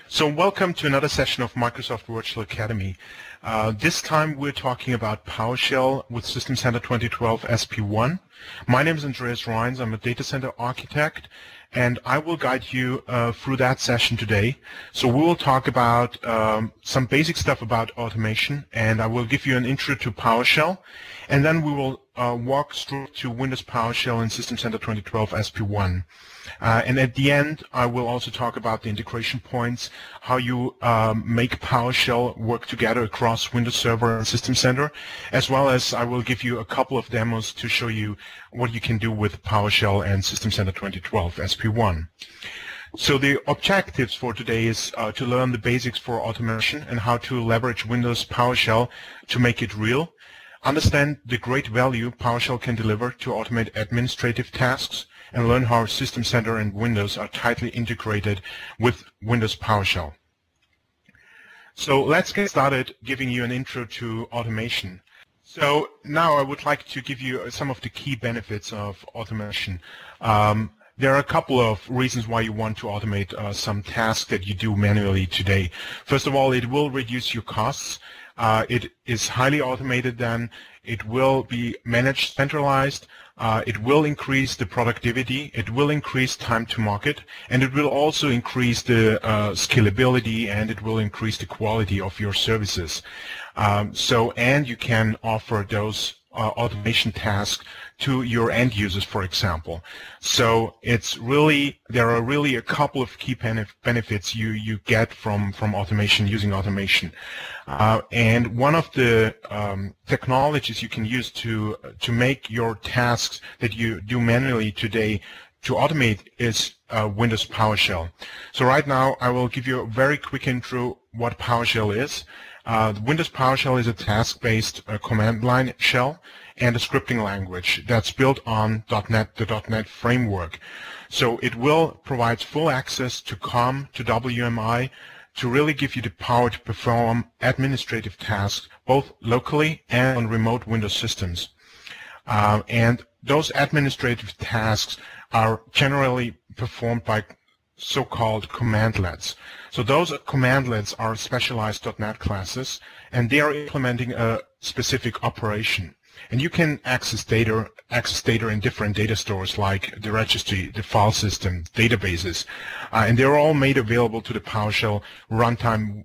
So welcome to another session of Microsoft Virtual Academy. This time we're talking about PowerShell with System Center 2012 SP1. My name is Andreas Reins. I'm a data center architect, and I will guide you through that session today. So we will talk about some basic stuff about automation, and I will give you an intro to PowerShell, and then we will walk through to Windows PowerShell in System Center 2012 SP1. And at the end, I will also talk about the integration points, how you make PowerShell work together across Windows Server and System Center, as well as I will give you a couple of demos to show you what you can do with PowerShell and System Center 2012 SP1. So the objectives for today is to learn the basics for automation and how to leverage Windows PowerShell to make it real, understand the great value PowerShell can deliver to automate administrative tasks, and learn how System Center and Windows are tightly integrated with Windows PowerShell. So let's get started giving you an intro to automation. So now I would like to give you some of the key benefits of automation. There are a couple of reasons why you want to automate some tasks that you do manually today. First of all, it will reduce your costs. It is highly automated then. It will be managed centralized. It will increase the productivity, it will increase time to market, and it will also increase the scalability, and it will increase the quality of your services. And you can offer those automation tasks to your end users, for example. So there are really a couple of key benefits you get from automation, using automation. And one of the technologies you can use to make your tasks that you do manually today to automate is Windows PowerShell. So right now I will give you a very quick intro what PowerShell is. Windows PowerShell is a task-based command line shell and a scripting language that's built on .NET, the .NET framework. So it will provide full access to COM, to WMI, to really give you the power to perform administrative tasks both locally and on remote Windows systems. And those administrative tasks are generally performed by so-called commandlets. So those commandlets are specialized .NET classes, and they are implementing a specific operation. And you can access data in different data stores like the registry, the file system, databases, and they're all made available to the PowerShell runtime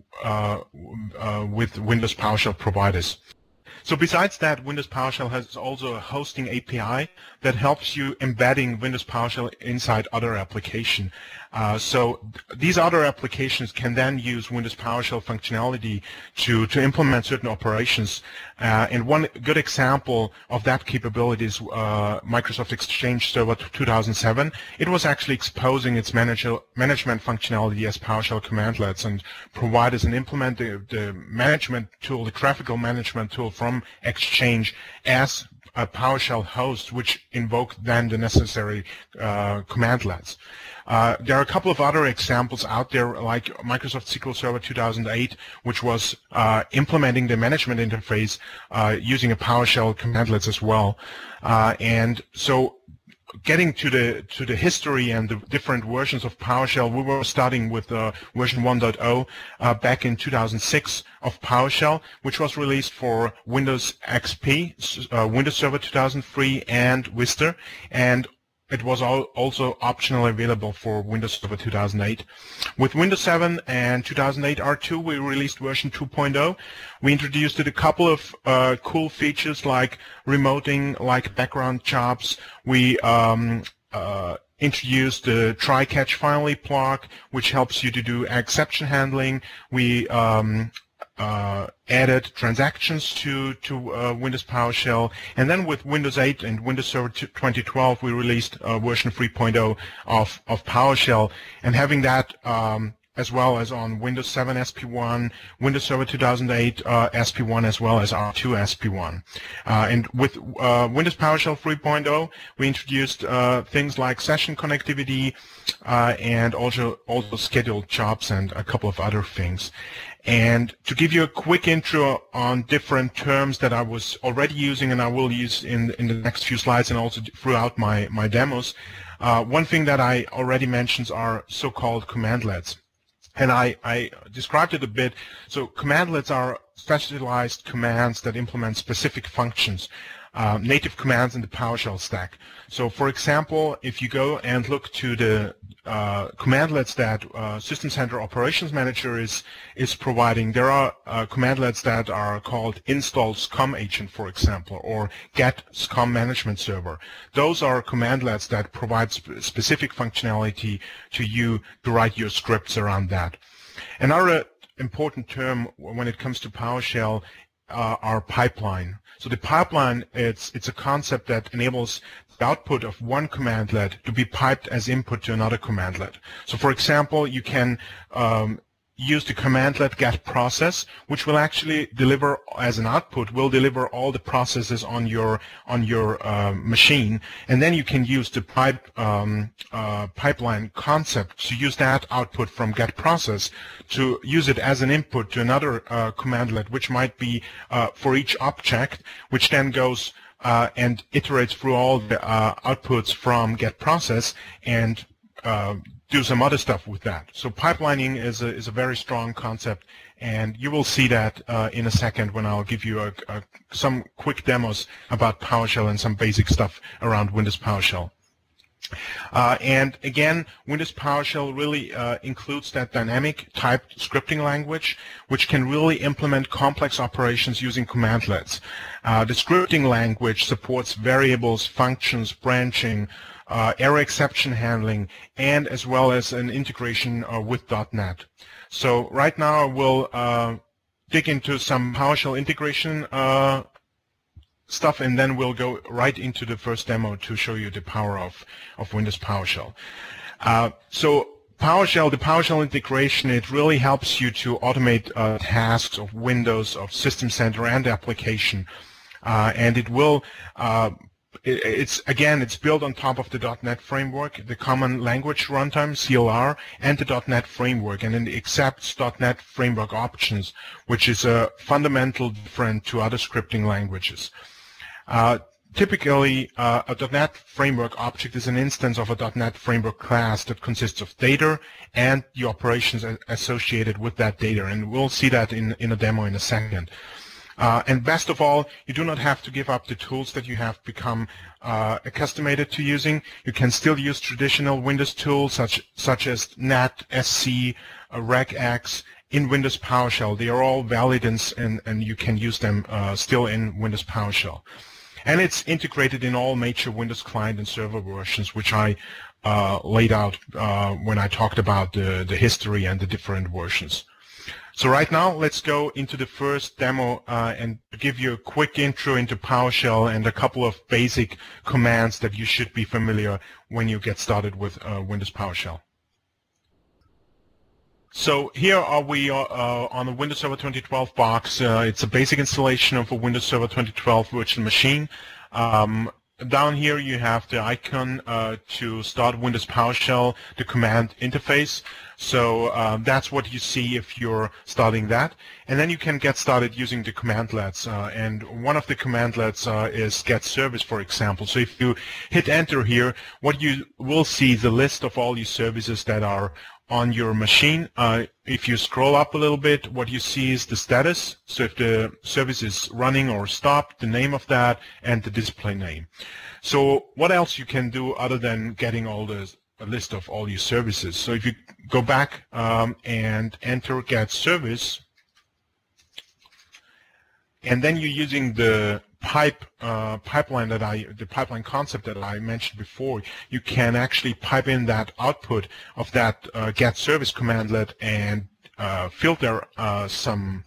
with Windows PowerShell providers. So besides that, Windows PowerShell has also a hosting API that helps you embedding Windows PowerShell inside other applications. So these other applications can then use Windows PowerShell functionality to implement certain operations. And one good example of that capability is Microsoft Exchange Server 2007. It was actually exposing its management functionality as PowerShell commandlets and providers and implement the management tool, the graphical management tool from Exchange as a PowerShell host, which invoked then the necessary commandlets. There are a couple of other examples out there, like Microsoft SQL Server 2008, which was implementing the management interface using a PowerShell commandlets as well. And so, getting to the history and the different versions of PowerShell, we were starting with version 1.0 back in 2006 of PowerShell, which was released for Windows XP, Windows Server 2003, and Vista, and it was also optionally available for Windows Server 2008. With Windows 7 and 2008 R2, we released version 2.0. We introduced a couple of cool features like remoting, like background jobs. We introduced the try catch finally block, which helps you to do exception handling. We added transactions to Windows PowerShell, and then with Windows 8 and Windows Server 2012 we released version 3.0 of PowerShell, and having that as well as on Windows 7 SP1, Windows Server 2008 SP1, as well as R2 SP1. And with Windows PowerShell 3.0, we introduced things like session connectivity and also scheduled jobs and a couple of other things. And to give you a quick intro on different terms that I was already using and I will use in the next few slides and also throughout my demos, one thing that I already mentioned are so-called commandlets. And I described it a bit. So commandlets are specialized commands that implement specific functions, native commands in the PowerShell stack. So for example, if you go and look to the commandlets that System Center Operations Manager is providing, there are commandlets that are called install SCOM agent, for example, or get SCOM management server. Those are commandlets that provide specific functionality to you to write your scripts around that. Another important term when it comes to PowerShell are pipeline. So the pipeline, it's a concept that enables the output of one commandlet to be piped as input to another commandlet. So for example, you can use the commandlet get process, which will actually deliver as an output, will deliver all the processes on your machine, and then you can use the pipeline concept to use that output from get process to use it as an input to another commandlet, which might be for each object, which then goes and iterates through all the outputs from get process and do some other stuff with that. So pipelining is a very strong concept, and you will see that in a second when I'll give you some quick demos about PowerShell and some basic stuff around Windows PowerShell. And again, Windows PowerShell really includes that dynamic typed scripting language, which can really implement complex operations using commandlets. The scripting language supports variables, functions, branching, error exception handling, and as well as an integration with .NET. So right now I will dig into some PowerShell integration stuff, and then we'll go right into the first demo to show you the power of Windows PowerShell. So PowerShell, the PowerShell integration, it really helps you to automate tasks of Windows, of System Center, and application, and it will it's built on top of the .NET framework, the Common Language Runtime, CLR, and the .NET framework, and it accepts .NET framework options, which is a fundamental different to other scripting languages. Typically, a .NET framework object is an instance of a .NET framework class that consists of data and the operations associated with that data, and we'll see that in a demo in a second. And best of all, you do not have to give up the tools that you have become accustomed to using. You can still use traditional Windows tools such as NET, SC, regx in Windows PowerShell. They are all valid, and you can use them still in Windows PowerShell. And it's integrated in all major Windows client and server versions, which I laid out when I talked about the history and the different versions. So right now, let's go into the first demo and give you a quick intro into PowerShell and a couple of basic commands that you should be familiar when you get started with Windows PowerShell. So here are we on the Windows Server 2012 box. It's a basic installation of a Windows Server 2012 virtual machine. Down here you have the icon to start Windows PowerShell, the command interface. So that's what you see if you're starting that. And then you can get started using the commandlets. And one of the commandlets is get service, for example. So if you hit enter here, what you will see is the list of all your services that are on your machine. If you scroll up a little bit, what you see is the status. So if the service is running or stopped, the name of that, and the display name. So what else you can do other than getting all a list of all your services? So if you go back and enter get service, and then you're using the pipeline the pipeline concept that I mentioned before, you can actually pipe in that output of that get service commandlet and filter some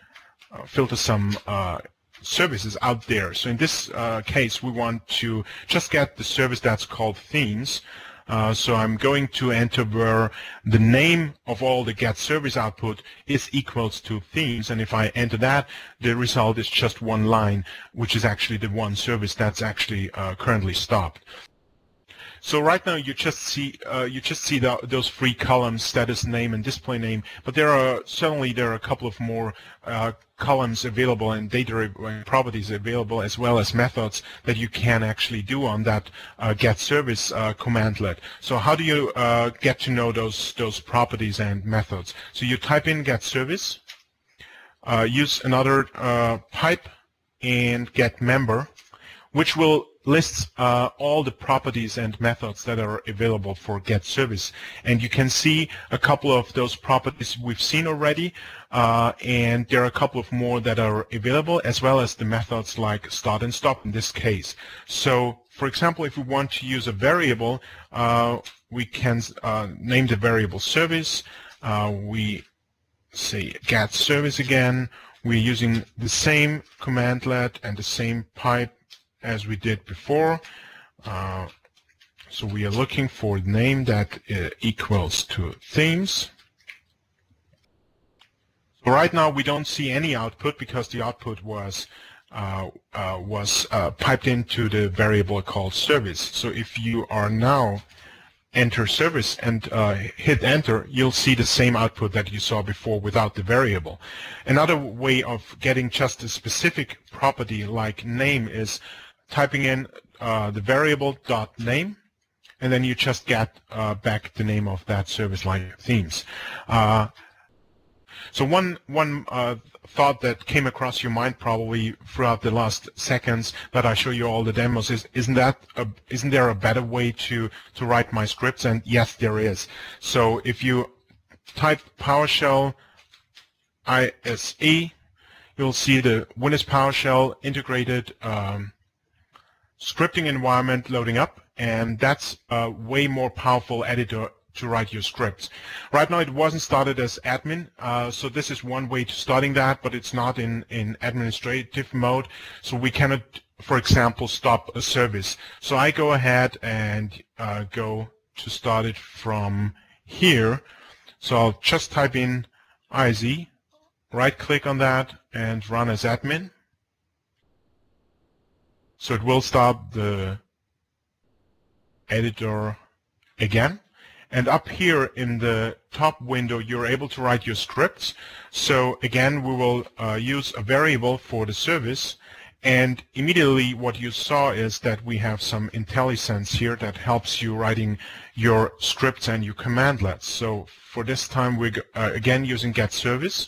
services out there. So in this case, we want to just get the service that's called themes. So I'm going to enter where the name of all the get service output is equals to themes, and if I enter that, the result is just one line, which is actually the one service that's actually currently stopped. So right now you just see those three columns: status, name, and display name. But there are a couple of more columns available and data properties available, as well as methods that you can actually do on that get service commandlet. So how do you get to know those properties and methods? So you type in get service, use another pipe, and get member, which will list all the properties and methods that are available for get service. And you can see a couple of those properties we've seen already, and there are a couple of more that are available, as well as the methods like start and stop in this case. So for example, if we want to use a variable, we can name the variable service. We say get service again. We're using the same commandlet and the same pipe as we did before. So we are looking for the name that equals to themes. So right now we don't see any output because the output was piped into the variable called service. So if you are now enter service and hit enter, you'll see the same output that you saw before without the variable. Another way of getting just a specific property like name is typing in the variable .name, and then you just get back the name of that service like themes. So one thought that came across your mind probably throughout the last seconds that I show you all the demos is, isn't there a better way to write my scripts? And yes, there is. So if you type PowerShell ISE, you'll see the Windows PowerShell integrated scripting environment loading up, and that's a way more powerful editor to write your scripts. Right now it wasn't started as admin, so this is one way to starting that, but it's not in administrative mode, so we cannot, for example, stop a service. So I go ahead and go to start it from here. So I'll just type in ISE, right click on that, and run as admin. So it will start the editor again. And up here in the top window, you're able to write your scripts. So again, we will use a variable for the service. And immediately what you saw is that we have some IntelliSense here that helps you writing your scripts and your commandlets. So for this time, we're again using get service.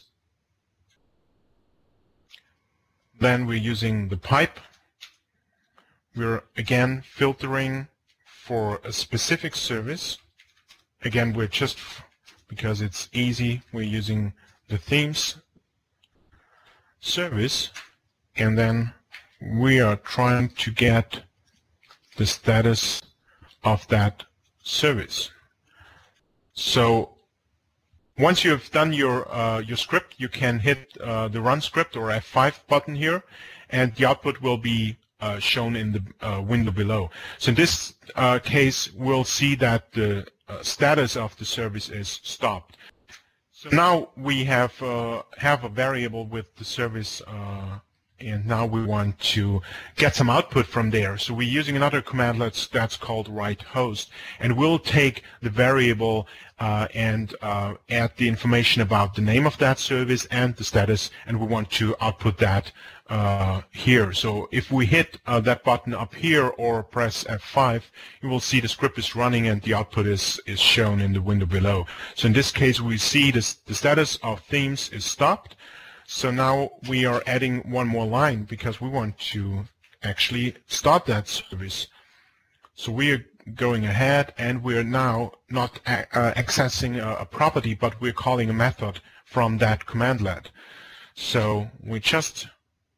Then we're using the pipe. We're again filtering for a specific service. Again, we're just, because it's easy, we're using the themes service, and then we are trying to get the status of that service. So once you have done your script, you can hit the run script or F5 button here, and the output will be shown in the window below. So in this case, we'll see that the status of the service is stopped. So now we have a variable with the service, and now we want to get some output from there. So we're using another commandlet that's called write host, and we'll take the variable and add the information about the name of that service and the status, and we want to output that here. So if we hit that button up here or press F5, you will see the script is running and the output is shown in the window below. So in this case, we see the status of themes is stopped. So now we are adding one more line because we want to actually start that service. So we are going ahead and we're now not accessing a property, but we're calling a method from that commandlet. So we just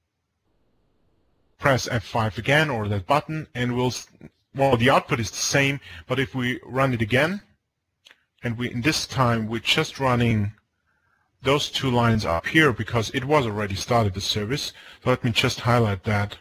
press F5 again, or that button, and the output is the same, but if we run it again, and in this time we're just running those two lines up here because it was already started the service. So let me just highlight that.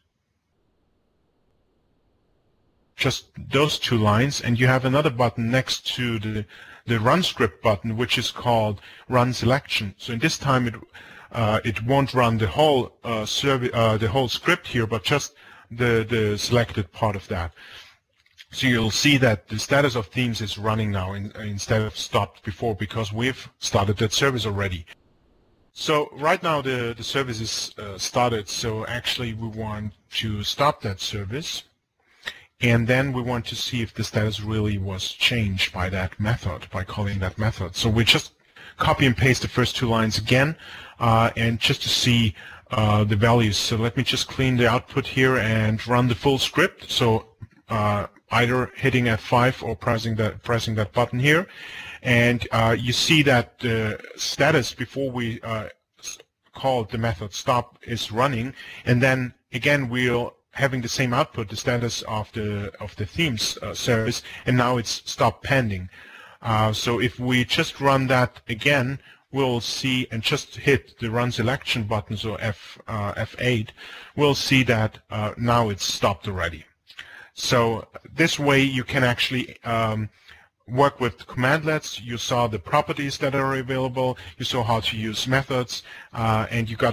Just those two lines, and you have another button next to the run script button, which is called run selection. So in this time it won't run the whole the whole script here, but just the selected part of that. So you'll see that the status of themes is running now instead of stopped before, because we've started that service already. So right now the service is started, so actually we want to stop that service, and then we want to see if the status really was changed by that method, by calling that method. So we just copy and paste the first 2 lines again, and just to see the values. So let me just clean the output here and run the full script. So either hitting F5 or pressing that button here, and you see that the status before we called the method stop is running, and then again we're having the same output, the status of the themes service, and now it's stop pending. So if we just run that again, we'll see, and just hit the run selection button, so F8, we'll see that now it's stopped already. So this way you can actually work with commandlets. You saw the properties that are available, you saw how to use methods, and you got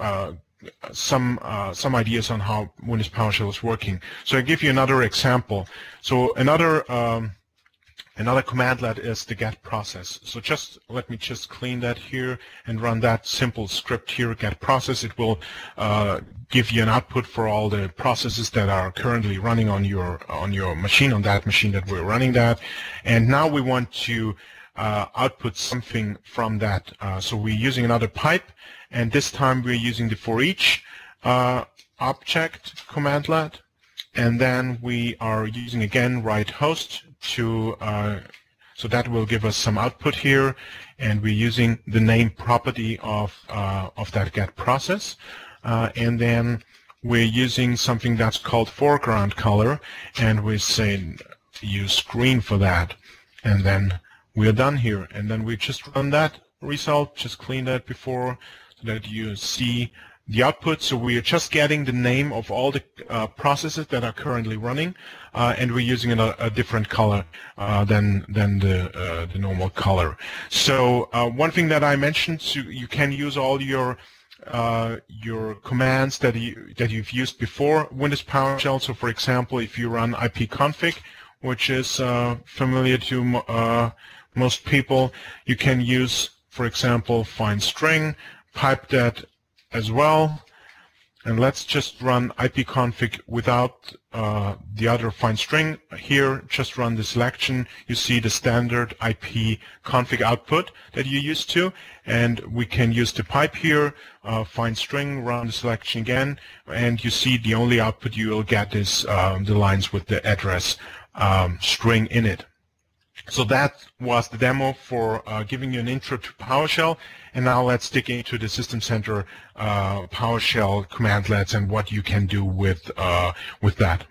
some ideas on how Windows PowerShell is working. So I give you another example. So another commandlet is the get process. So let me just clean that here and run that simple script here, get process. It will give you an output for all the processes that are currently running on your machine, on that machine that we're running that. And now we want to output something from that. So we're using another pipe, and this time we're using the for each object commandlet, and then we are using again write host to so that will give us some output here, and we're using the name property of that get process, and then we're using something that's called foreground color, and we say use green for that, and then we're done here. And then we just run that result, just clean that before, so that you see the output. So we are just getting the name of all the processes that are currently running, and we're using a different color than the normal color. So one thing that I mentioned, so you can use all your commands that you've used before Windows PowerShell. So for example, if you run ipconfig, which is familiar to most people, you can use, for example, find string, pipe that as well, and let's just run ipconfig without the other find string. Here, just run the selection. You see the standard ipconfig output that you're used to, and we can use the pipe here, find string, run the selection again, and you see the only output you will get is the lines with the address string in it. So that was the demo for giving you an intro to PowerShell, and now let's dig into the System Center PowerShell commandlets and what you can do with that.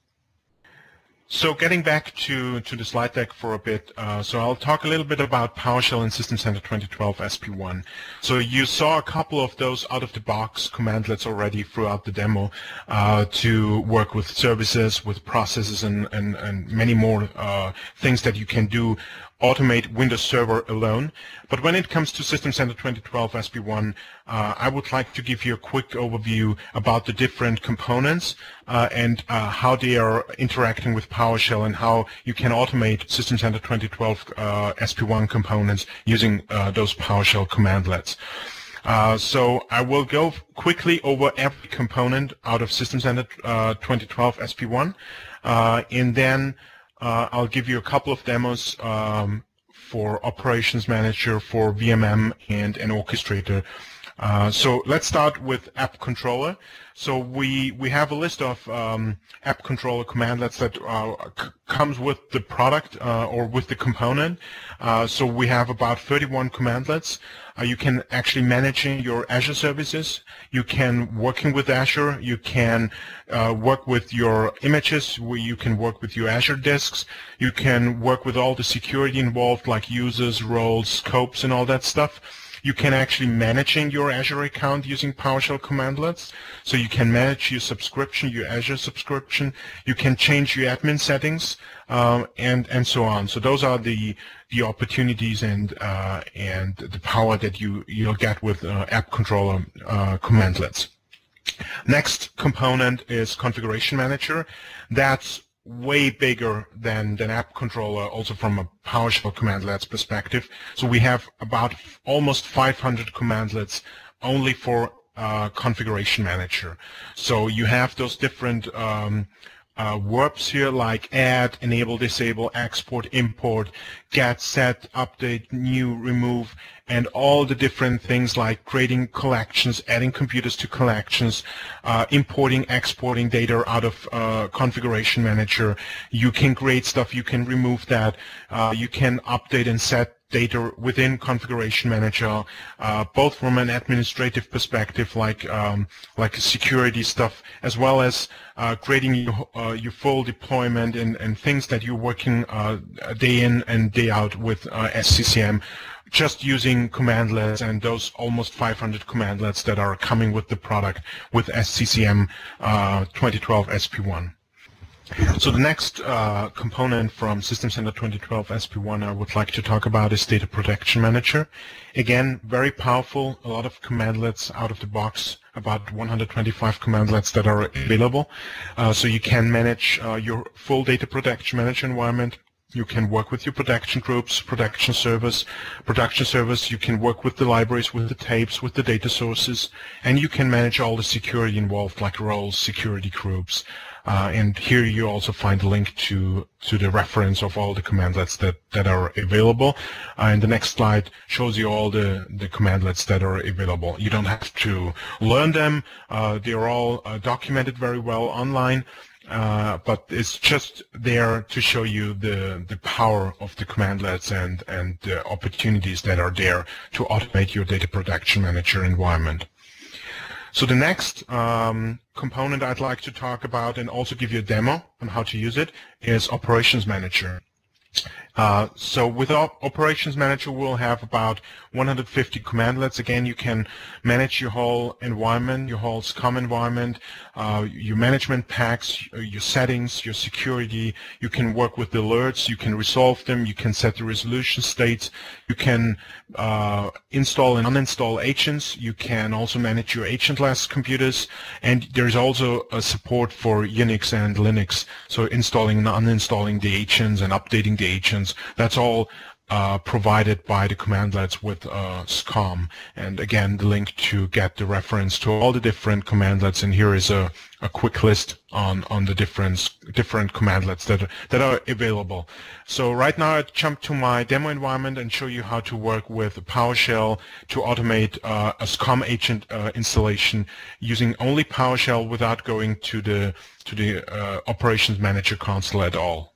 So getting back to the slide deck for a bit, so I'll talk a little bit about PowerShell and System Center 2012 SP1. So you saw a couple of those out-of-the-box commandlets already throughout the demo to work with services, with processes, and many more things that you can do, automate Windows Server alone. But when it comes to System Center 2012 SP1, I would like to give you a quick overview about the different components and how they are interacting with PowerShell, and how you can automate System Center 2012 SP1 components using those PowerShell commandlets. So I will go quickly over every component out of System Center 2012 SP1, and then I'll give you a couple of demos for Operations Manager, for VMM, and an orchestrator. So let's start with App Controller. So we have a list of App Controller commandlets that comes with the product or with the component. So we have about 31 commandlets. You can actually manage your Azure services. You can working with Azure. You can work with your images. You can work with your Azure disks. You can work with all the security involved, like users, roles, scopes, and all that stuff. You can actually managing your Azure account using PowerShell commandlets. So you can manage your subscription, your Azure subscription. You can change your admin settings, and so on. So those are the opportunities and the power that you'll get with App Controller commandlets. Next component is Configuration Manager. That's way bigger than app controller, also from a PowerShell commandlets perspective. So we have about almost 500 commandlets only for configuration manager. So you have those different verbs here like add, enable, disable, export, import, get, set, update, new, remove, and all the different things like creating collections, adding computers to collections, importing, exporting data out of configuration manager. You can create stuff, you can remove that, you can update and set data within configuration manager, both from an administrative perspective, like security stuff, as well as creating your full deployment and things that you're working day in and day out with SCCM, just using commandlets and those almost 500 commandlets that are coming with the product with SCCM 2012 SP1. So the next component from System Center 2012 SP1 I would like to talk about is Data Protection Manager. Again, very powerful, a lot of commandlets out of the box, about 125 commandlets that are available. So you can manage your full Data Protection Manager environment. You can work with your protection groups, production service, you can work with the libraries, with the tapes, with the data sources, and you can manage all the security involved, like roles, security groups. And here you also find a link to the reference of all the commandlets that are available. And the next slide shows you all the commandlets that are available. You don't have to learn them. They are all documented very well online. But it's just there to show you the power of the commandlets and the opportunities that are there to automate your data protection manager environment. So the next component I'd like to talk about and also give you a demo on how to use it is Operations Manager. So with Operations Manager, we'll have about 150 commandlets. Again, you can manage your whole environment, your whole SCOM environment, your management packs, your settings, your security. You can work with the alerts, you can resolve them, you can set the resolution states, you can install and uninstall agents, you can also manage your agentless computers, and there's also a support for Unix and Linux, so installing and uninstalling the agents and updating the agents. That's all provided by the commandlets with SCOM. And again, the link to get the reference to all the different commandlets, and here is a quick list on the different commandlets that are available. So right now I jump to my demo environment and show you how to work with PowerShell to automate a SCOM agent installation using only PowerShell without going to the Operations Manager console at all.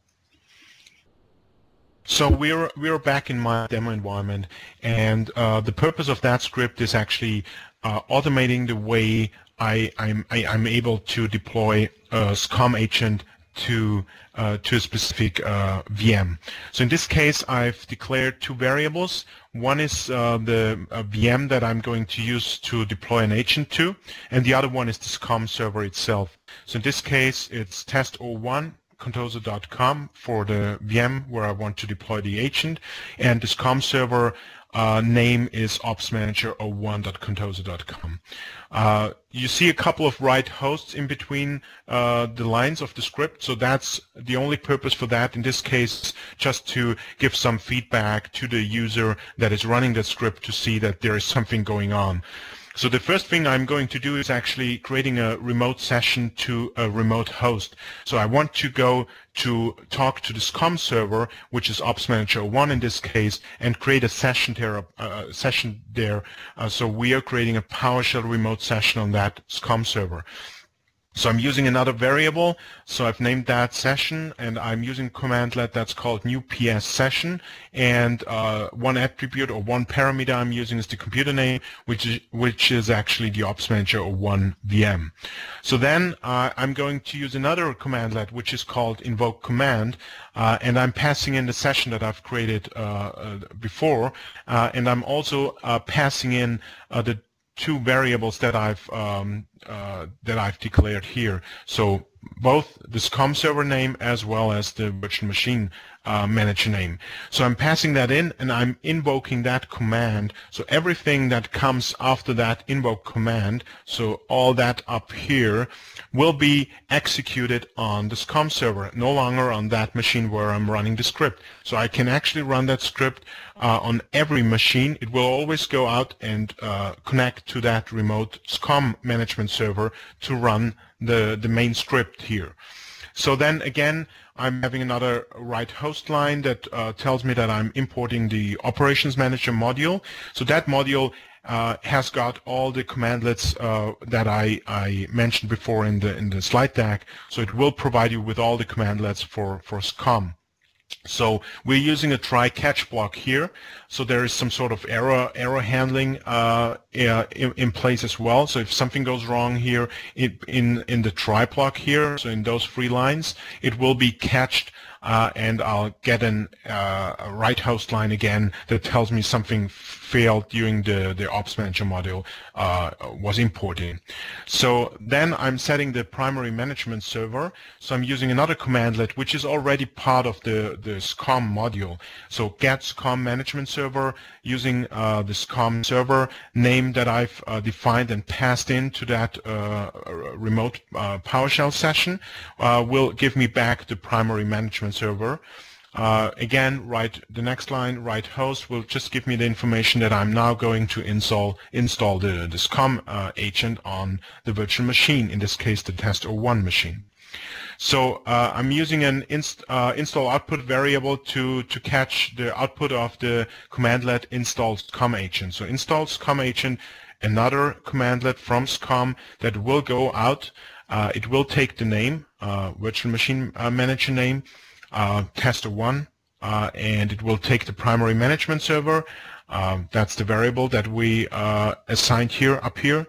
So we're back in my demo environment, and the purpose of that script is actually automating the way I'm able to deploy a SCOM agent to a specific VM. So in this case, I've declared two variables. One is the VM that I'm going to use to deploy an agent to, and the other one is the SCOM server itself. So in this case, it's test01. Contoso.com for the VM where I want to deploy the agent, and the SCOM server name is opsmanager01.contoso.com. You see a couple of write hosts in between the lines of the script, so that's the only purpose for that. In this case, just to give some feedback to the user that is running the script to see that there is something going on. So the first thing I'm going to do is actually creating a remote session to a remote host. So I want to go to talk to the SCOM server, which is opsmanager01 in this case, and create a session there. So we are creating a PowerShell remote session on that SCOM server. So I'm using another variable, so I've named that session, and I'm using commandlet that's called new PS session, and one attribute or one parameter I'm using is the computer name, which is actually the opsmanager01 VM. So then I'm going to use another commandlet, which is called invoke command, and I'm passing in the session that I've created before, and I'm also passing in the two variables that I've that I've declared here. So both the SCOM server name as well as the virtual machine manager name. So I'm passing that in and I'm invoking that command. So everything that comes after that invoke command, so all that up here, will be executed on the SCOM server, no longer on that machine where I'm running the script. So I can actually run that script on every machine. It will always go out and connect to that remote SCOM management server to run the main script here. So then again, I'm having another write host line that tells me that I'm importing the operations manager module. So that module has got all the commandlets that I mentioned before in the slide deck. So it will provide you with all the commandlets for SCOM. So we're using a try catch block here. So there is some sort of error handling in place as well. So if something goes wrong here in the try block here, so in those 3 lines, it will be catched and I'll get a write host line again that tells me something failed during the Ops Manager module was importing. So then I'm setting the primary management server. So I'm using another commandlet which is already part of the SCOM module. So get SCOM management server using the SCOM server name that I've defined and passed into that remote PowerShell session will give me back the primary management server. Again, the next line, write host, will just give me the information that I'm now going to install the SCOM agent on the virtual machine, in this case the test01 machine. So I'm using an install output variable to catch the output of the commandlet install SCOM agent. So install SCOM agent, another commandlet from SCOM that will go out. It will take the name, virtual machine manager name, tester1, and it will take the primary management server. That's the variable that we assigned here up here.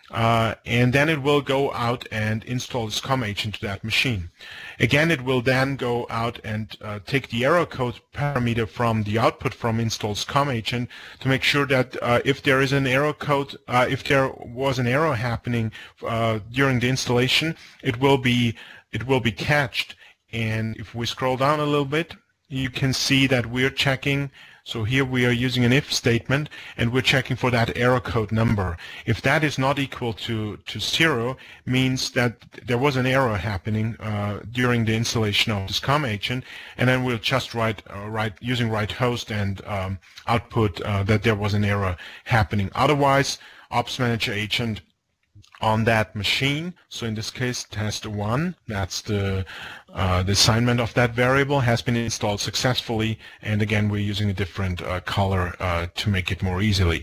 And then it will go out and install the SCOM agent to that machine. Again, it will then go out and take the error code parameter from the output from install SCOM agent to make sure that if there is an error code, if there was an error happening during the installation, it will be catched. And if we scroll down a little bit, you can see that we're checking. So here we are using an if statement, and we're checking for that error code number. If that is not equal to 0, means that there was an error happening during the installation of the SCOM agent, and then we'll just write using write host and output that there was an error happening. Otherwise, Ops Manager agent on that machine, so in this case test1, that's the assignment of that variable, has been installed successfully, and again we're using a different color to make it more easily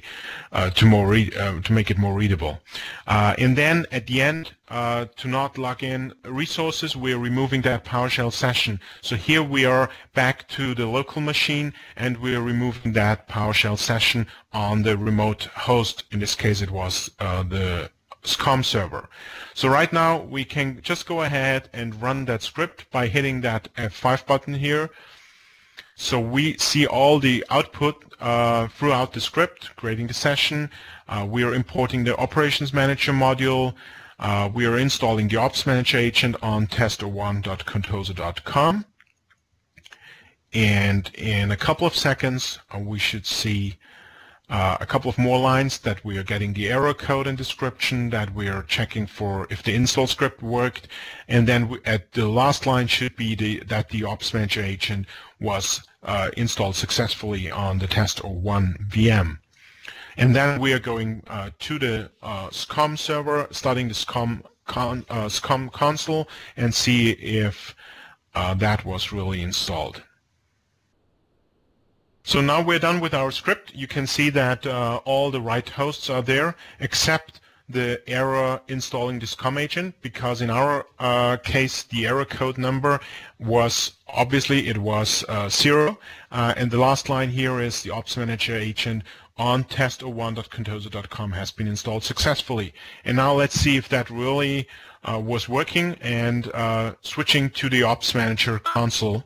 to make it more readable. And then at the end, to not log in resources, we're removing that PowerShell session. So here we are back to the local machine, and we're removing that PowerShell session on the remote host. In this case it was the SCOM server. So right now we can just go ahead and run that script by hitting that F5 button here. So we see all the output throughout the script, creating the session. We are importing the operations manager module. We are installing the ops manager agent on tester1.contoso.com. And in a couple of seconds we should see a couple of more lines that we are getting the error code and description, that we are checking for if the install script worked, and then at the last line should be that the Ops Manager agent was installed successfully on the test01 VM. And then we are going to the SCOM server, starting the SCOM console, and see if that was really installed. So now we're done with our script. You can see that all the right hosts are there, except the error installing the SCOM agent, because in our case the error code number was obviously 0, and the last line here is the Ops Manager agent on test01.contoso.com has been installed successfully. And now let's see if that really was working, and switching to the Ops Manager console.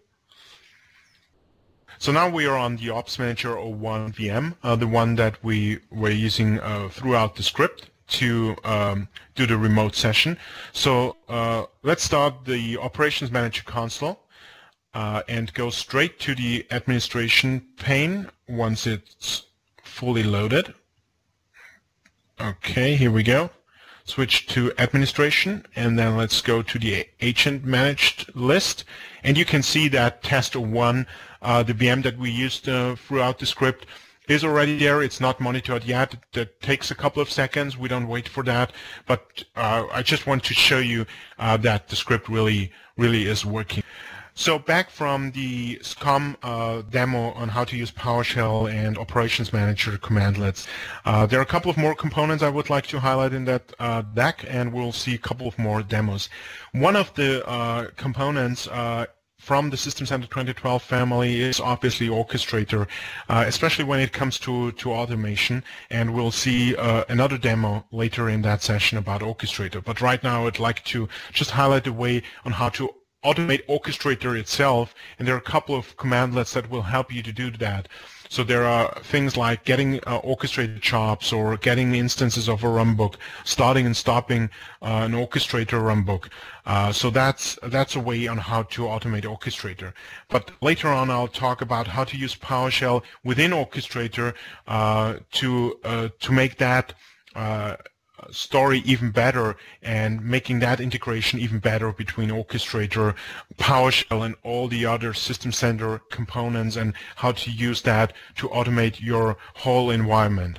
So now we are on the Ops Manager 01 VM, the one that we were using throughout the script to do the remote session. So let's start the Operations Manager console and go straight to the administration pane once it's fully loaded. Okay, here we go. Switch to administration, and then let's go to the agent managed list. And you can see that test01, the VM that we used throughout the script, is already there. It's not monitored yet. That takes a couple of seconds. We don't wait for that. But I just want to show you that the script really is working. So back from the SCOM demo on how to use PowerShell and Operations Manager commandlets, there are a couple of more components I would like to highlight in that deck, and we'll see a couple of more demos. One of the components from the System Center 2012 family is obviously Orchestrator, especially when it comes to automation, and we'll see another demo later in that session about Orchestrator. But right now I'd like to just highlight the way on how to automate Orchestrator itself, and there are a couple of commandlets that will help you to do that. So there are things like getting orchestrated jobs or getting instances of a runbook, starting and stopping an Orchestrator runbook. So that's a way on how to automate Orchestrator. But later on I'll talk about how to use PowerShell within Orchestrator to make that story even better and making that integration even better between Orchestrator, PowerShell, and all the other System Center components, and how to use that to automate your whole environment.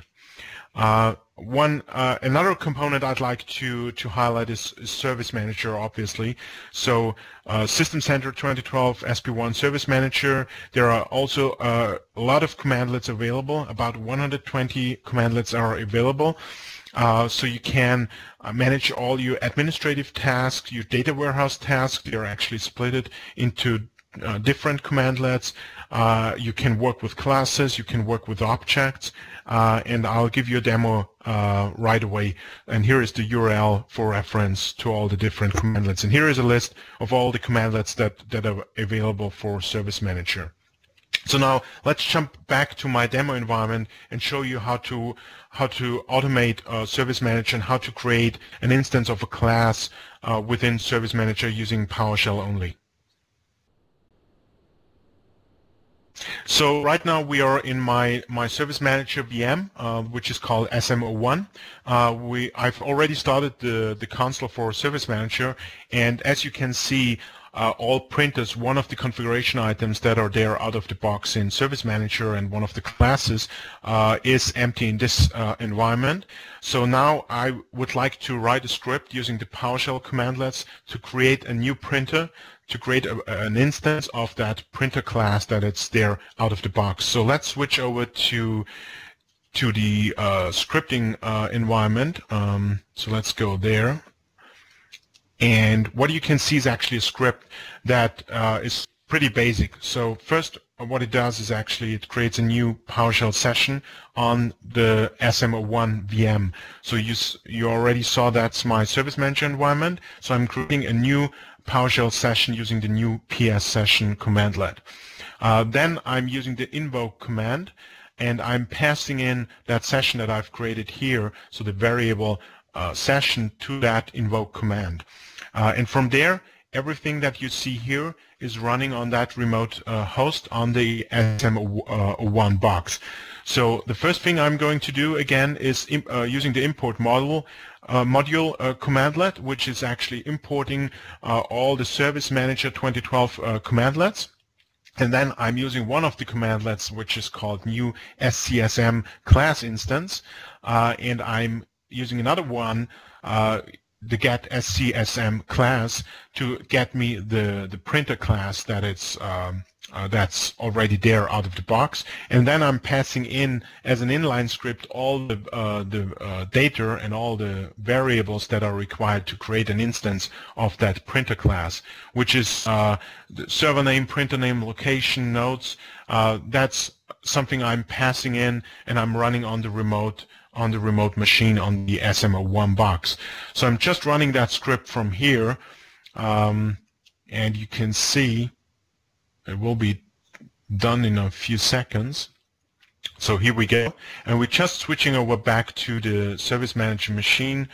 Another component I'd like to highlight is Service Manager, obviously. So System Center 2012 SP1 Service Manager. There are also a lot of commandlets available. About 120 commandlets are available. So you can manage all your administrative tasks, your data warehouse tasks. They're actually split into different commandlets. You can work with classes, you can work with objects, and I'll give you a demo right away. And here is the URL for reference to all the different commandlets. And here is a list of all the commandlets that are available for Service Manager. So now let's jump back to my demo environment and show you how to automate Service Manager and how to create an instance of a class within Service Manager using PowerShell only. So right now we are in my Service Manager VM, which is called SM01. I've already started the console for Service Manager, and as you can see, all printers, one of the configuration items that are there out of the box in Service Manager and one of the classes is empty in this environment. So now I would like to write a script using the PowerShell commandlets to create a new printer, to create an instance of that printer class that it's there out of the box. So let's switch over to the scripting environment. So let's go there. And what you can see is actually a script that is pretty basic. So first, what it does is actually it creates a new PowerShell session on the SM01 VM. So you already saw that's my Service Manager environment. So I'm creating a new PowerShell session using the new PS session commandlet. Then I'm using the invoke command, and I'm passing in that session that I've created here, so the variable session, to that invoke command. And from there, everything that you see here is running on that remote host on the SM01 box. So the first thing I'm going to do again is using the import module commandlet, which is importing importing all the Service Manager 2012 commandlets. And then I'm using one of the commandlets, which is called new SCSM class instance, and I'm using another one, the get SCSM class, to get me the printer class that it's that's already there out of the box. And then I'm passing in as an inline script all the data and all the variables that are required to create an instance of that printer class, which is the server name, printer name, location, nodes. That's something I'm passing in, and I'm running on the remote machine on the SM01 box. So I'm just running that script from here, and you can see it will be done in a few seconds. So here we go, and we're just switching over back to the Service Manager machine.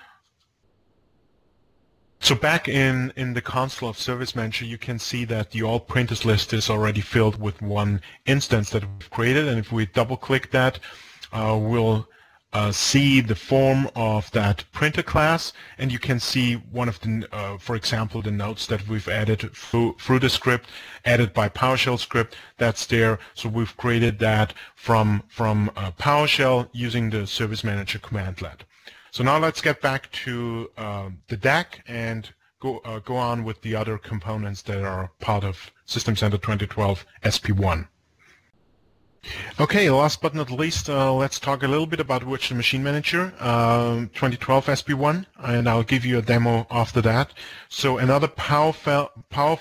So back in the console of Service Manager, you can see that the all printers list is already filled with one instance that we've created, and if we double click that, we'll see the form of that printer class, and you can see one of the, for example, the notes that we've added through the script, added by PowerShell script. That's there. So we've created that from PowerShell using the Service Manager commandlet. So now let's get back to the DAC and go on with the other components that are part of System Center 2012 SP1. Okay, last but not least, let's talk a little bit about Virtual Machine Manager 2012 SP1, and I'll give you a demo after that. So another powerful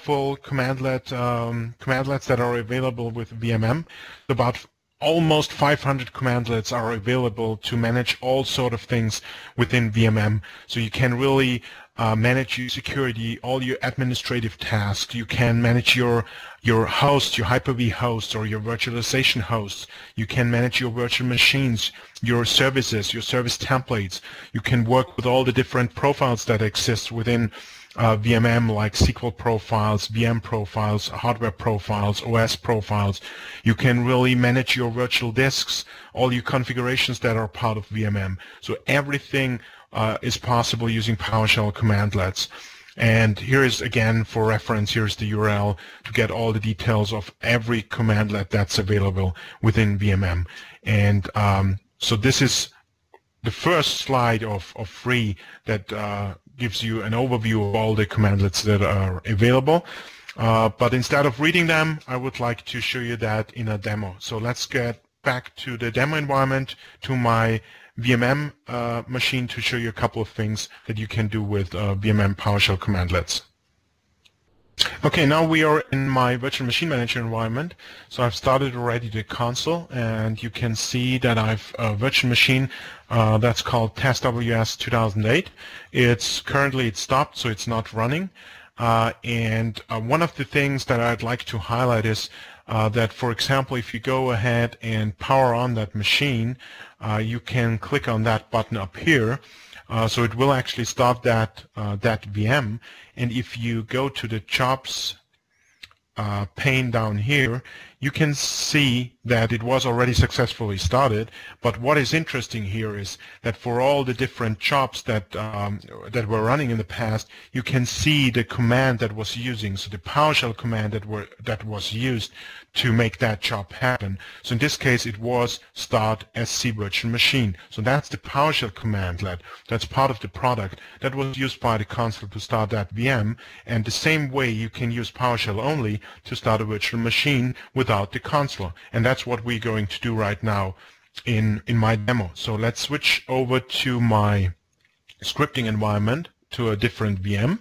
commandlets that are available with VMM. About almost 500 commandlets are available to manage all sort of things within VMM. So you can really manage your security, all your administrative tasks. You can manage your host, your Hyper-V host, or your virtualization hosts. You can manage your virtual machines, your services, your service templates. You can work with all the different profiles that exist within VMM, like SQL profiles, VM profiles, hardware profiles, OS profiles. You can really manage your virtual disks, all your configurations that are part of VMM. So everything is possible using PowerShell commandlets. And here is, again, for reference, here's the URL to get all the details of every commandlet that's available within VMM. And so this is the first slide of 3 that gives you an overview of all the commandlets that are available. But instead of reading them, I would like to show you that in a demo. So let's get back to the demo environment, to my VMM machine, to show you a couple of things that you can do with VMM PowerShell commandlets. Okay, now we are in my Virtual Machine Manager environment. So I've started already the console, and you can see that I've a virtual machine that's called TestWS 2008. It's currently stopped, so it's not running. And one of the things that I'd like to highlight is that, for example, if you go ahead and power on that machine, you can click on that button up here. So it will actually start that VM. And if you go to the jobs pane down here, you can see that it was already successfully started. But what is interesting here is that for all the different jobs that were running in the past, you can see the command that was using. So the PowerShell command that was used to make that job happen. So in this case, it was start SC virtual machine. So that's the PowerShell commandlet. That's part of the product that was used by the console to start that VM. And the same way you can use PowerShell only to start a virtual machine without the console. And that's what we're going to do right now in my demo. So let's switch over to my scripting environment, to a different VM.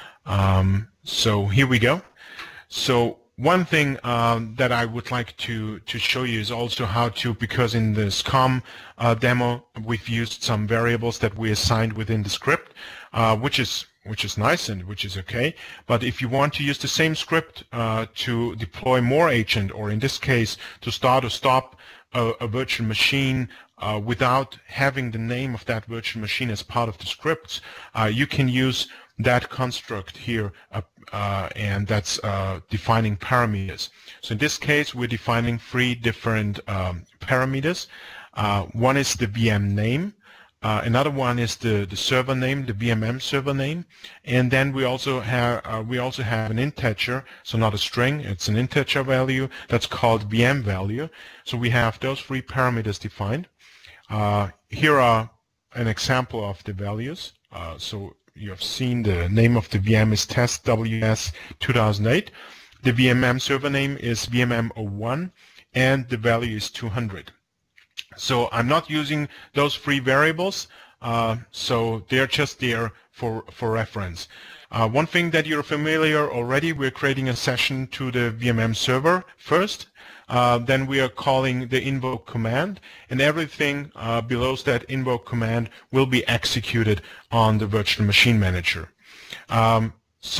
So here we go. So one thing that I would like to show you is also how to, because in the SCOM demo we've used some variables that we assigned within the script, which is nice and which is okay. But if you want to use the same script to deploy more agent, or in this case to start or stop a virtual machine without having the name of that virtual machine as part of the scripts, you can use that construct here, and that's defining parameters. So in this case, we're defining 3 different parameters. One is the VM name. Another one is the server name, the VMM server name, and then we also have an integer, so not a string, it's an integer value that's called VM value. So we have those 3 parameters defined. Here are an example of the values. So you have seen the name of the VM is TestWS 2008. The VMM server name is VMM01, and the value is 200. So I'm not using those 3 variables, so they're just there for reference. One thing that you're familiar already, we're creating a session to the VMM server first. Then we are calling the invoke command, and everything below that invoke command will be executed on the virtual machine manager. So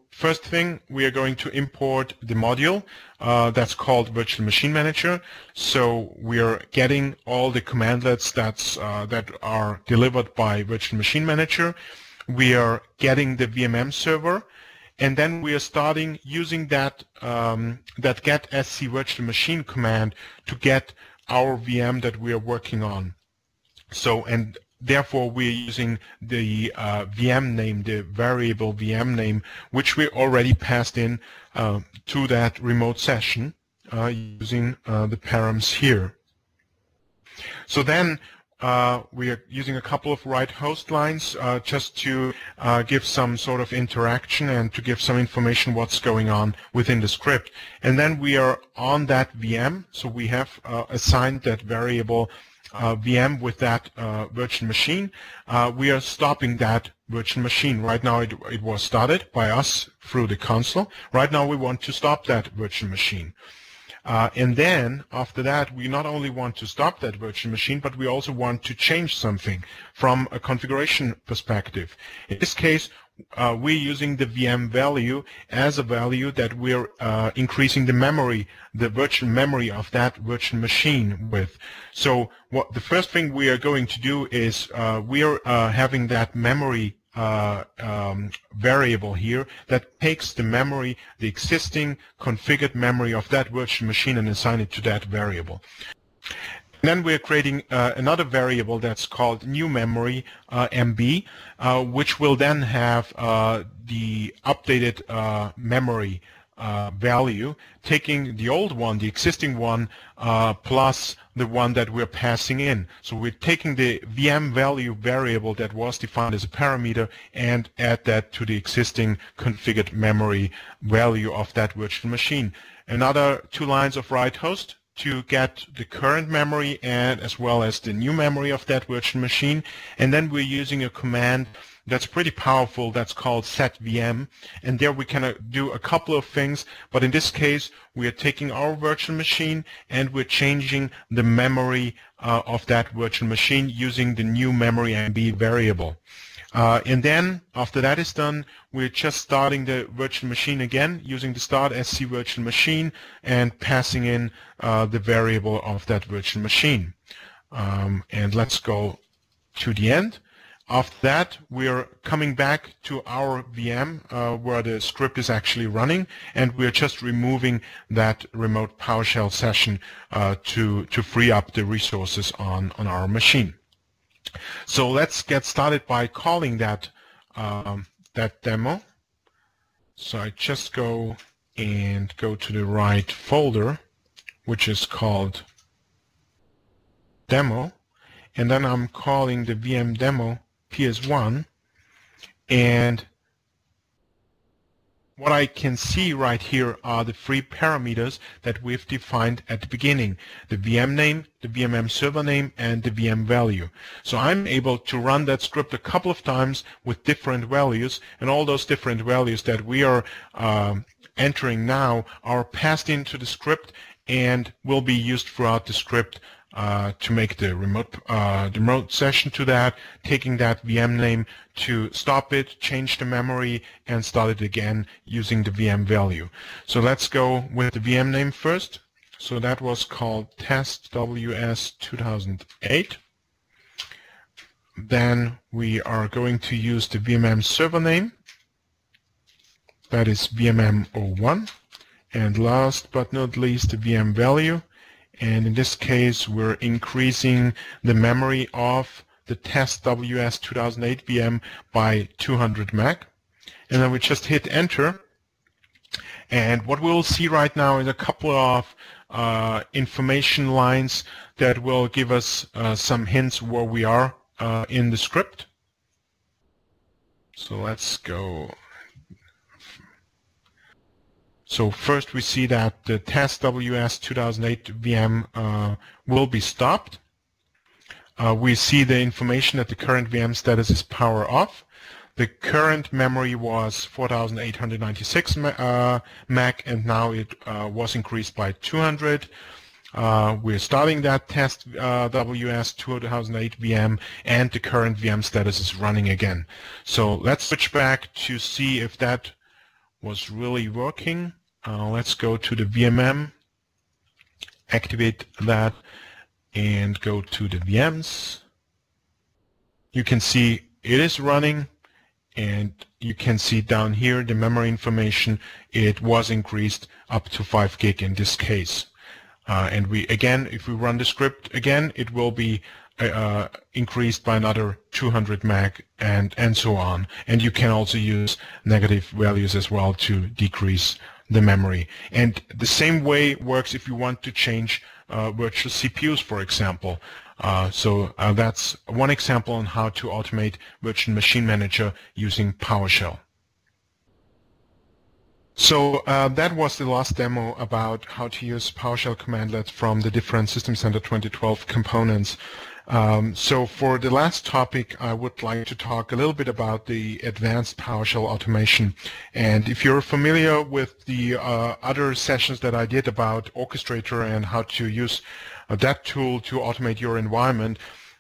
first thing, we are going to import the module that's called Virtual Machine Manager. So we are getting all the commandlets that are delivered by Virtual Machine Manager. We are getting the VMM server, and then we are starting using that that get sc virtual machine command to get our VM that we are working on. So, and therefore we're using the VM name, the variable VM name, which we already passed in to that remote session using the params here. So then we are using a couple of write host lines just to give some sort of interaction and to give some information what's going on within the script. And then we are on that VM, so we have assigned that variable VM with that virtual machine. We are stopping that virtual machine. Right now it was started by us through the console. Right now we want to stop that virtual machine. And then after that, we not only want to stop that virtual machine, but we also want to change something from a configuration perspective. In this case, we're using the VM value as a value that we're increasing the memory, the virtual memory of that virtual machine with. So what the first thing we are going to do is we are having that memory variable here that takes the memory, the existing configured memory of that virtual machine, and assign it to that variable. And then we're creating another variable that's called new memory MB, which will then have the updated memory value, taking the old one, the existing one, plus the one that we're passing in. So we're taking the VM value variable that was defined as a parameter and add that to the existing configured memory value of that virtual machine. Another 2 lines of write host to get the current memory and as well as the new memory of that virtual machine. And then we're using a command that's pretty powerful that's called setvm, and there we can do a couple of things, but in this case we are taking our virtual machine and we're changing the memory of that virtual machine using the new memory MB variable. And then after that is done, we're just starting the virtual machine again using the start sc virtual machine and passing in the variable of that virtual machine. And let's go to the end. After that, we're coming back to our VM where the script is actually running, and we're just removing that remote PowerShell session to free up the resources on our machine. So let's get started by calling that that demo. So I just go to the right folder, which is called demo, and then I'm calling the VM demo PS1, and what I can see right here are the 3 parameters that we've defined at the beginning: the VM name, the VMM server name, and the VM value. So I'm able to run that script a couple of times with different values, and all those different values that we are entering now are passed into the script and will be used throughout the script to make the remote session to that, taking that VM name to stop it, change the memory, and start it again using the VM value. So let's go with the VM name first. So that was called testws 2008. Then we are going to use the VMM server name. That is VMM01. And last but not least, the VM value. And in this case, we're increasing the memory of the testws 2008 VM by 200 meg. And then we just hit enter. And what we'll see right now is a couple of information lines that will give us some hints where we are in the script. So let's go. So first we see that the testws 2008 VM will be stopped. We see the information that the current VM status is power off. The current memory was 4,896 meg, and now it was increased by 200. We're starting that testws 2008 VM, and the current VM status is running again. So let's switch back to see if that was really working. Let's go to the VMM, activate that, and go to the VMs. You can see it is running, and you can see down here the memory information. It was increased up to 5 gig in this case. And we again, if we run the script again, it will be increased by another 200 meg and so on. And you can also use negative values as well to decrease the memory. And the same way works if you want to change virtual CPUs, for example. So that's one example on how to automate Virtual Machine Manager using PowerShell. So that was the last demo about how to use PowerShell commandlets from the different System Center 2012 components. So for the last topic, I would like to talk a little bit about the advanced PowerShell automation. And if you're familiar with the other sessions that I did about Orchestrator and how to use that tool to automate your environment,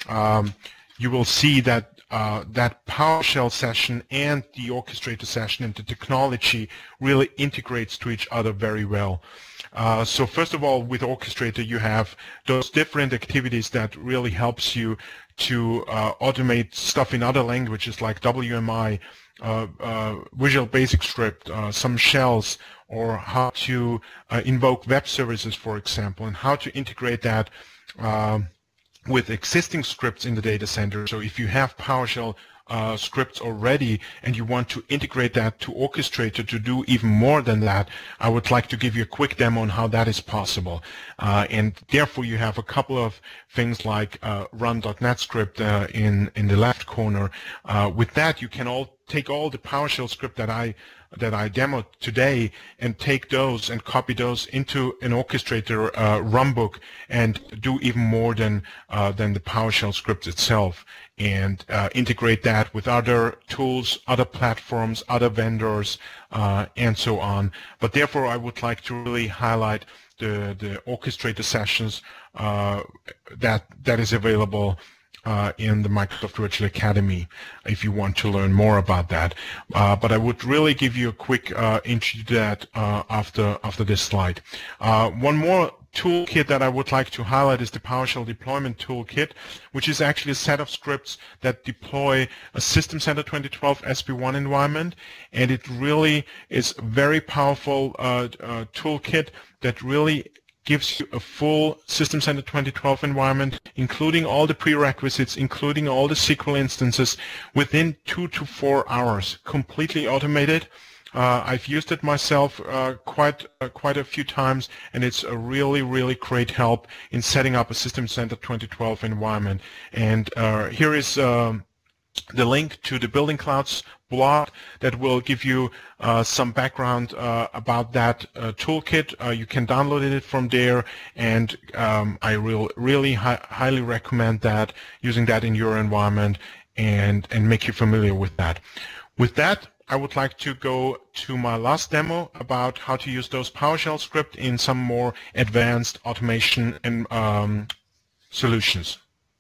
you will see that that PowerShell session and the Orchestrator session and the technology really integrates to each other very well. So first of all, with Orchestrator, you have those different activities that really helps you to automate stuff in other languages like WMI, Visual Basic Script, some shells, or how to invoke web services, for example, and how to integrate that with existing scripts in the data center. So if you have PowerShell scripts already and you want to integrate that to Orchestrator to do even more than that, I would like to give you a quick demo on how that is possible. And therefore you have a couple of things like run.NET script in the left corner. With that, you can take all the PowerShell script that I demoed today and take those and copy those into an Orchestrator runbook and do even more than the PowerShell script itself, and integrate that with other tools, other platforms, other vendors, and so on. But therefore, I would like to really highlight the Orchestrator sessions that is available in the Microsoft Virtual Academy if you want to learn more about that. But I would really give you a quick intro to that after this slide. One more toolkit that I would like to highlight is the PowerShell Deployment Toolkit, which is actually a set of scripts that deploy a System Center 2012 SP1 environment, and it really is a very powerful toolkit that really gives you a full System Center 2012 environment, including all the prerequisites, including all the SQL instances, within 2 to 4 hours, completely automated. I've used it myself quite a few times, and it's a really, really great help in setting up a System Center 2012 environment. And here is the link to the Building Clouds blog that will give you some background about that toolkit. You can download it from there, and I really highly recommend that, using that in your environment and make you familiar with that. With that, I would like to go to my last demo about how to use those PowerShell script in some more advanced automation and solutions.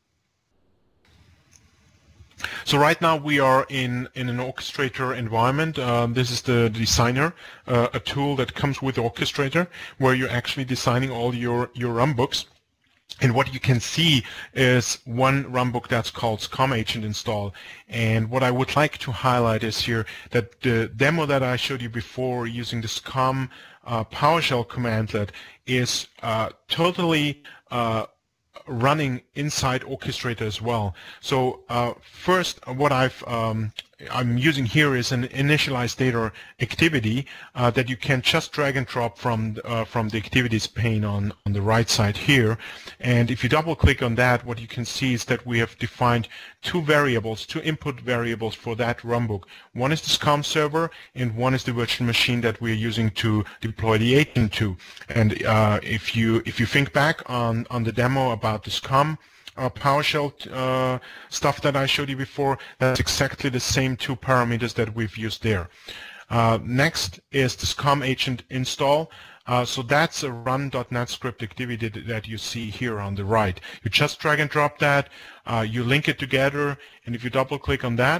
So right now we are in an Orchestrator environment. This is the Designer, a tool that comes with Orchestrator, where you're actually designing all your runbooks. And what you can see is one runbook that's called SCOM Agent Install. And what I would like to highlight is here that the demo that I showed you before using the SCOM PowerShell commandlet is totally running inside Orchestrator as well. So first, what I'm using here is an initialize data activity that you can just drag and drop from the activities pane on the right side here. And if you double click on that, what you can see is that we have defined two input variables for that runbook. One is the SCOM server, and one is the virtual machine that we're using to deploy the agent to. And if you think back on the demo about the SCOM PowerShell stuff that I showed you before, that's exactly the same two parameters that we've used there. Next is the SCOM agent install. So that's a run.NET script activity that you see here on the right. You just drag and drop that, you link it together, and if you double click on that,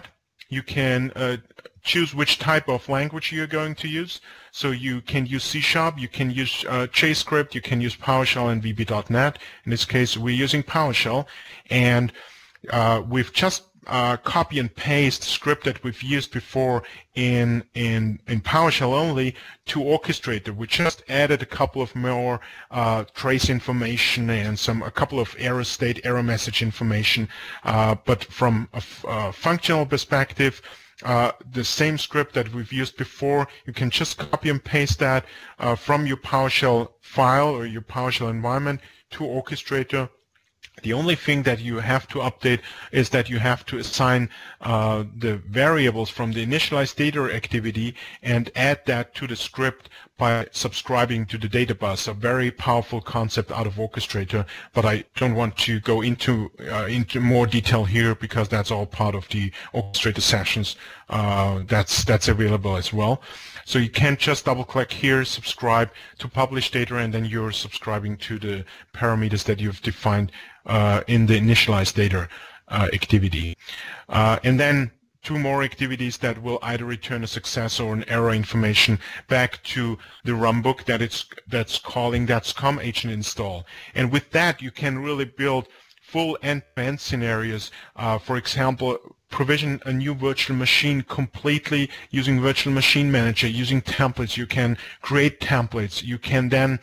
You can choose which type of language you're going to use. So you can use C#, you can use JScript, you can use PowerShell and VB.NET. In this case, we're using PowerShell, and we've just copy and paste script that we've used before in PowerShell only to Orchestrator. We just added a couple of more trace information and a couple of error state, error message information. But from a functional perspective, the same script that we've used before, you can just copy and paste that from your PowerShell file or your PowerShell environment to Orchestrator. The only thing that you have to update is that you have to assign the variables from the initialize data activity and add that to the script by subscribing to the data bus, a very powerful concept out of Orchestrator, but I don't want to go into more detail here because that's all part of the Orchestrator sessions that's available as well. So you can't just double-click here, subscribe to publish data, and then you're subscribing to the parameters that you've defined in the initialize data activity. And then two more activities that will either return a success or an error information back to the runbook that's calling .com agent install. And with that, you can really build full end-to-end scenarios. For example, provision a new virtual machine completely using Virtual Machine Manager, using templates. You can create templates. You can then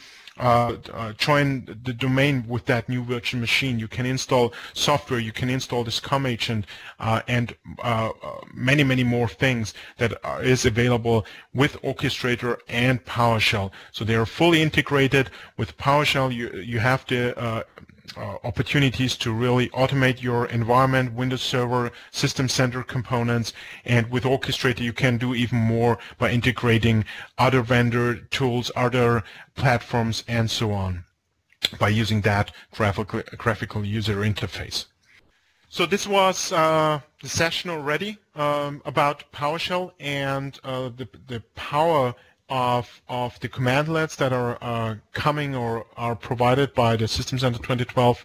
join the domain with that new virtual machine. You can install software. You can install this COM agent and many, many more things that is available with Orchestrator and PowerShell. So they are fully integrated. With PowerShell, you have the opportunities to really automate your environment, Windows Server, System Center components, and with Orchestrator you can do even more by integrating other vendor tools, other platforms, and so on, by using that graphical user interface. So this was the session already about PowerShell and the power of the commandlets that are coming or are provided by the System Center 2012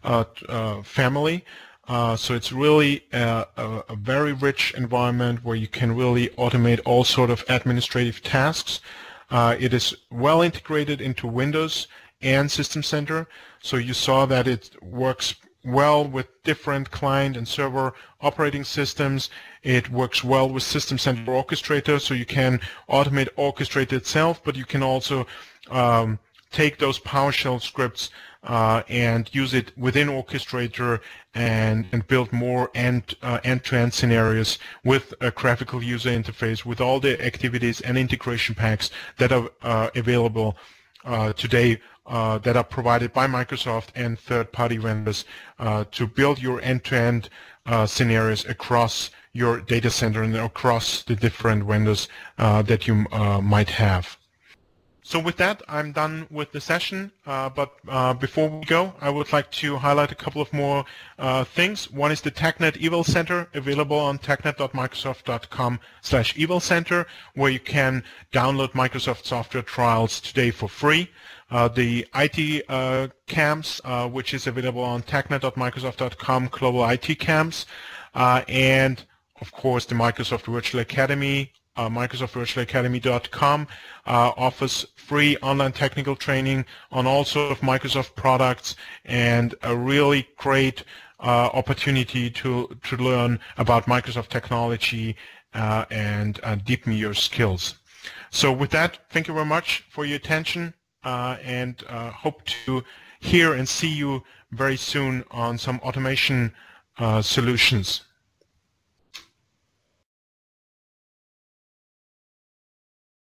family. So it's really a very rich environment where you can really automate all sort of administrative tasks. It is well integrated into Windows and System Center, so you saw that it works well with different client and server operating systems. It works well with System Center Orchestrator, so you can automate Orchestrator itself, but you can also take those PowerShell scripts and use it within Orchestrator and build more end-to-end scenarios with a graphical user interface, with all the activities and integration packs that are available today that are provided by Microsoft and third-party vendors to build your end-to-end scenarios across your data center and across the different vendors that you might have. So with that, I'm done with the session, but before we go, I would like to highlight a couple of more things. One is the TechNet Eval Center, available on technet.microsoft.com/evalcenter, where you can download Microsoft software trials today for free. The IT camps, which is available on technet.microsoft.com, Global IT Camps, and of course the Microsoft Virtual Academy. MicrosoftVirtualAcademy.com offers free online technical training on all sorts of Microsoft products and a really great opportunity to learn about Microsoft technology and deepen your skills. So with that, thank you very much for your attention and hope to hear and see you very soon on some automation solutions.